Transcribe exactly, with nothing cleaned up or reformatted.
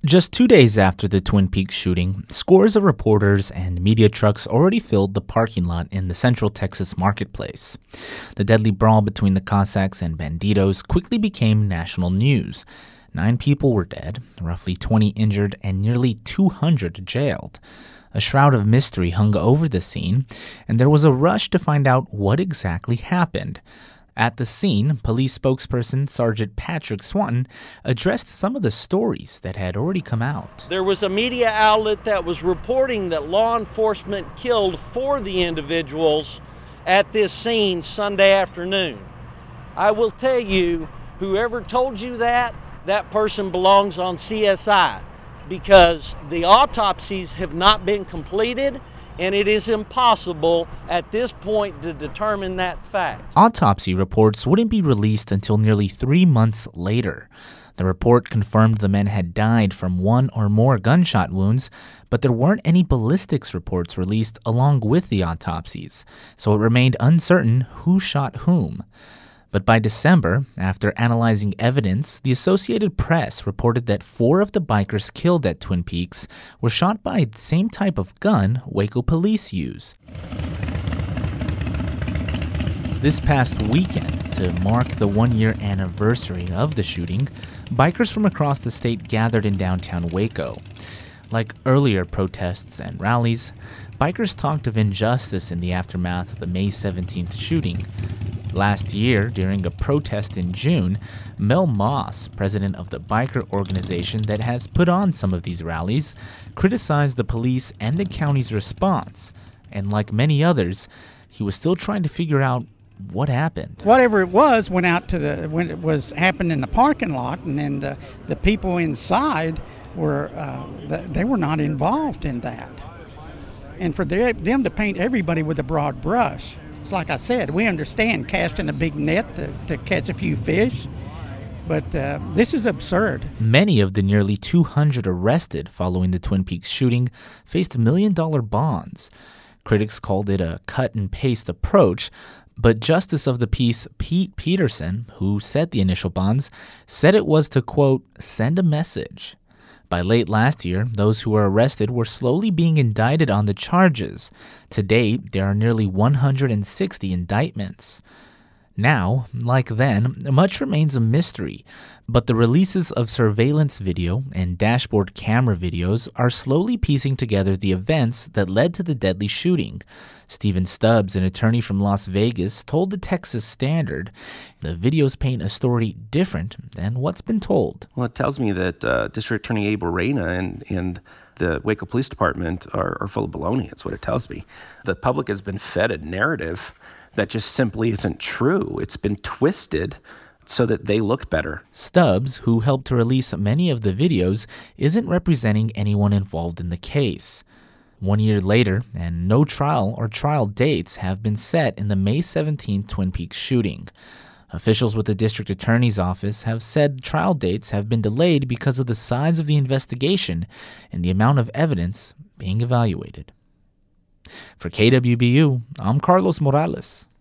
Just two days after the Twin Peaks shooting, scores of reporters and media trucks already filled the parking lot in the Central Texas marketplace. The deadly brawl between the Cossacks and Bandidos quickly became national news. Nine people were dead, roughly twenty injured, and nearly two hundred jailed. A shroud of mystery hung over the scene, and there was a rush to find out what exactly happened. At the scene, police spokesperson Sergeant Patrick Swanton addressed some of the stories that had already come out. There was a media outlet that was reporting that law enforcement killed four of the individuals at this scene Sunday afternoon. I will tell you, whoever told you that, that person belongs on C S I, because the autopsies have not been completed, and it is impossible at this point to determine that fact. Autopsy reports wouldn't be released until nearly three months later. The report confirmed the men had died from one or more gunshot wounds, but there weren't any ballistics reports released along with the autopsies, so it remained uncertain who shot whom. But by December, after analyzing evidence, the Associated Press reported that four of the bikers killed at Twin Peaks were shot by the same type of gun Waco police use. This past weekend, to mark the one-year anniversary of the shooting, bikers from across the state gathered in downtown Waco. Like earlier protests and rallies, bikers talked of injustice in the aftermath of the May seventeenth shooting. Last year, during a protest in June, Mel Moss, president of the biker organization that has put on some of these rallies, criticized the police and the county's response. And like many others, he was still trying to figure out what happened. Whatever it was went out to the when it was happened in the parking lot, and then the, the people inside were uh, they were not involved in that. And for their, them to paint everybody with a broad brush. It's like I said, we understand casting a big net to, to catch a few fish, but uh, this is absurd. Many of the nearly two hundred arrested following the Twin Peaks shooting faced million-dollar bonds. Critics called it a cut-and-paste approach, but Justice of the Peace Pete Peterson, who set the initial bonds, said it was to, quote, send a message. By late last year, those who were arrested were slowly being indicted on the charges. To date, there are nearly one hundred sixty indictments. Now, like then, much remains a mystery, but the releases of surveillance video and dashboard camera videos are slowly piecing together the events that led to the deadly shooting. Stephen Stubbs, an attorney from Las Vegas, told the Texas Standard the videos paint a story different than what's been told. Well, it tells me that uh, District Attorney Abel Reyna and, and the Waco Police Department are, are full of baloney. That's what it tells me. The public has been fed a narrative that just simply isn't true. It's been twisted so that they look better. Stubbs, who helped to release many of the videos, isn't representing anyone involved in the case. One year later, and no trial or trial dates have been set in the May seventeenth Twin Peaks shooting. Officials with the district attorney's office have said trial dates have been delayed because of the size of the investigation and the amount of evidence being evaluated. For K W B U, I'm Carlos Morales.